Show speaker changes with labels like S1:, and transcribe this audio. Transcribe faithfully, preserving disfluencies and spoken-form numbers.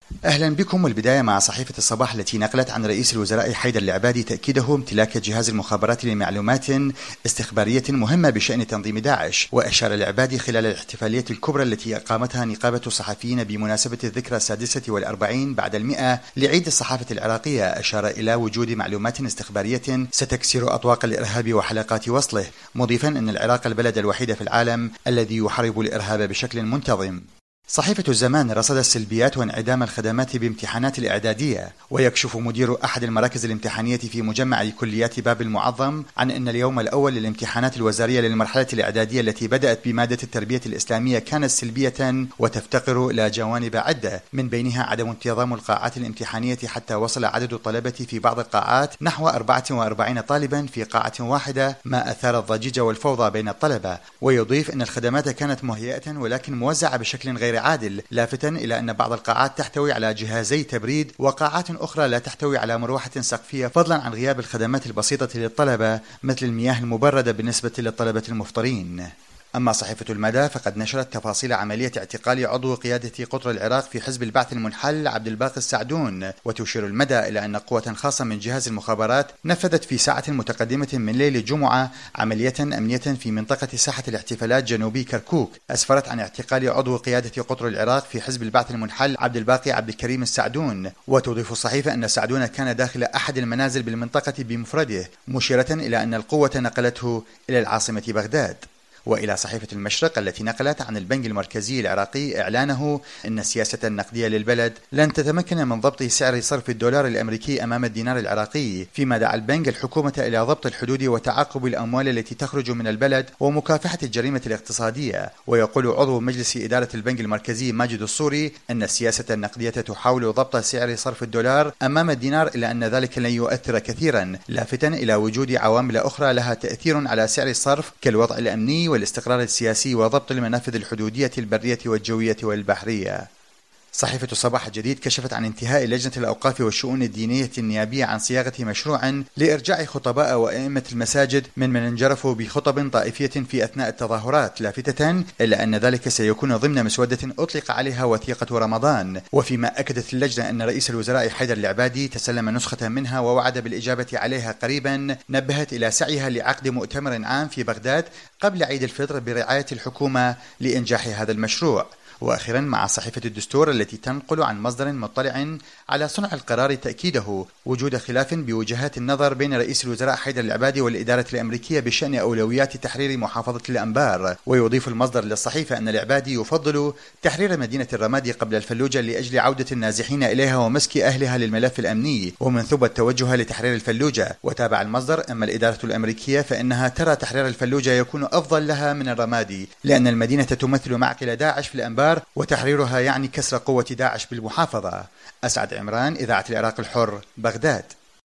S1: أهلا بكم. والبداية مع صحيفة الصباح التي نقلت عن رئيس الوزراء حيدر العبادي تأكيده امتلاك جهاز المخابرات لمعلومات استخبارية مهمة بشأن تنظيم داعش. وأشار العبادي خلال الاحتفالية الكبرى التي أقامتها نقابة الصحفيين بمناسبة الذكرى السادسة والأربعين بعد المئة لعيد الصحافة العراقية، أشار إلى وجود معلومات استخبارية ستكسر أطواق الإرهاب وحلقات وصله، مضيفا أن العراق البلد الوحيد في العالم الذي يحارب الإرهاب بشكل منتظم. صحيفة الزمان رصدت سلبيات وانعدام الخدمات بامتحانات الإعدادية. ويكشف مدير أحد المراكز الامتحانية في مجمع كليات باب المعظم عن أن اليوم الأول للامتحانات الوزارية للمرحلة الإعدادية التي بدأت بمادة التربية الإسلامية كانت سلبية وتفتقر إلى جوانب عدة، من بينها عدم انتظام القاعات الامتحانية حتى وصل عدد الطلبة في بعض القاعات نحو أربعة وأربعين طالبا في قاعة واحدة، ما أثار الضجيج والفوضى بين الطلبة. ويضيف أن الخدمات كانت مهيئة ولكن موزعة بشكل غير عادل، لافتا إلى أن بعض القاعات تحتوي على جهازي تبريد وقاعات أخرى لا تحتوي على مروحة سقفية، فضلا عن غياب الخدمات البسيطة للطلبة مثل المياه المبردة بالنسبة للطلبة المفطرين. أما صحيفة المدى فقد نشرت تفاصيل عملية اعتقال عضو قيادة قطر العراق في حزب البعث المنحل عبد الباقي السعدون. وتشير المدى إلى أن قوة خاصة من جهاز المخابرات نفذت في ساعة متقدمة من ليل الجمعة عملية أمنية في منطقة ساحة الاحتفالات جنوبي كركوك، أسفرت عن اعتقال عضو قيادة قطر العراق في حزب البعث المنحل عبد الباقي عبد الكريم السعدون. وتضيف الصحيفة أن السعدون كان داخل أحد المنازل بالمنطقة بمفرده، مشيرة إلى أن القوة نقلته إلى العاصمة بغداد. وإلى صحيفة المشرق التي نقلت عن البنك المركزي العراقي إعلانه أن السياسة النقدية للبلد لن تتمكن من ضبط سعر صرف الدولار الأمريكي أمام الدينار العراقي، فيما دعا البنك الحكومة إلى ضبط الحدود وتعاقب الأموال التي تخرج من البلد ومكافحة الجريمة الاقتصادية. ويقول عضو مجلس إدارة البنك المركزي ماجد الصوري أن السياسة النقدية تحاول ضبط سعر صرف الدولار أمام الدينار، إلا أن ذلك لن يؤثر كثيرا، لافتا إلى وجود عوامل أخرى لها تأثير على سعر الصرف كالوضع الأمني والاستقرار السياسي وضبط المنافذ الحدودية البرية والجوية والبحرية. صحيفة الصباح الجديد كشفت عن انتهاء لجنة الأوقاف والشؤون الدينية النيابية عن صياغة مشروع لإرجاع خطباء وأئمة المساجد من من انجرفوا بخطب طائفية في أثناء التظاهرات، لافتة إلا أن ذلك سيكون ضمن مسودة أطلق عليها وثيقة رمضان. وفيما أكدت اللجنة أن رئيس الوزراء حيدر العبادي تسلم نسخة منها ووعد بالإجابة عليها قريبا، نبهت إلى سعيها لعقد مؤتمر عام في بغداد قبل عيد الفطر برعاية الحكومة لإنجاح هذا المشروع. وأخيرا مع صحيفة الدستور التي تنقل عن مصدر مطلع على صنع القرار تأكيده وجود خلاف بوجهات النظر بين رئيس الوزراء حيدر العبادي والإدارة الأمريكية بشأن أولويات تحرير محافظة الأنبار. ويضيف المصدر للصحيفة أن العبادي يفضل تحرير مدينة الرمادي قبل الفلوجة لأجل عودة النازحين إليها ومسك أهلها للملف الأمني، ومن ثم التوجه لتحرير الفلوجة. وتابع المصدر أما الإدارة الأمريكية فإنها ترى تحرير الفلوجة يكون أفضل لها من الرمادي، لأن المدينة تمثل معقل داعش في الأنبار وتحريرها يعني كسر قوة داعش بالمحافظة. أسعد عمران، إذاعة العراق الحر، بغداد.